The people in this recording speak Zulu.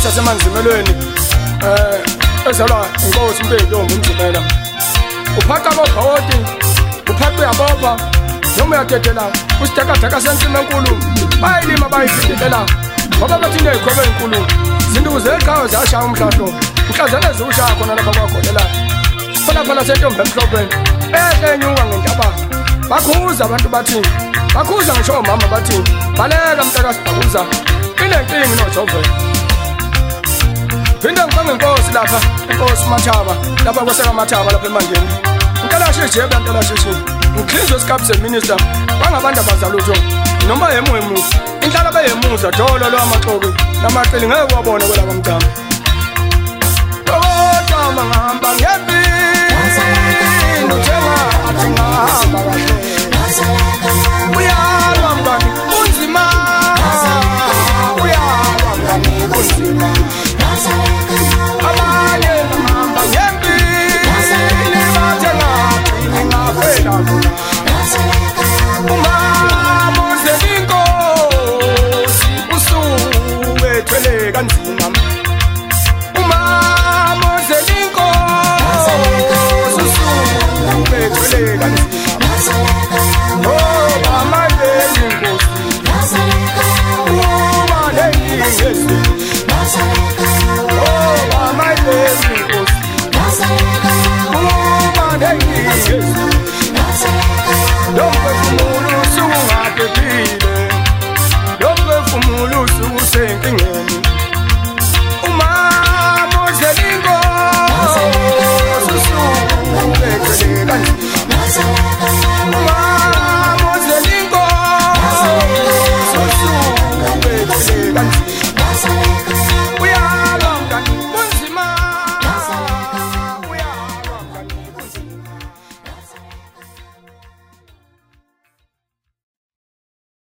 sasemanzimelweni ezalwa inkosi uMpempi ngumzimela uphaqa bobhawoti uphaqa uyabopha noma uyadedela usidakadaka sensima enkulu bayilima bayifidelela ngoba bathi nezikhobe ezinkulu zinduku zeqhawe zashaya umhlahlo mhlazana eziwushaya khona lapha kwagolela phela sentombi emhlophe enyuka ngentaba bakhuza abantu bathi bakhuza ngisho mama bathi baleka mntakasibhakuza inenkingi noJove phinde ngibonge inkosi lapha inkosi Mathaba lapha kweseka Mathaba lapha eMandeni ngicela sheshe ngicela sheshe ngihlinzwe isikhathi seminister bangabantu abazalutho noma yemwemu inhlala bayemuza dolo lwamaxoki namaqili ngeke wabone kwelaba mntana kodwa mangihamba ngepi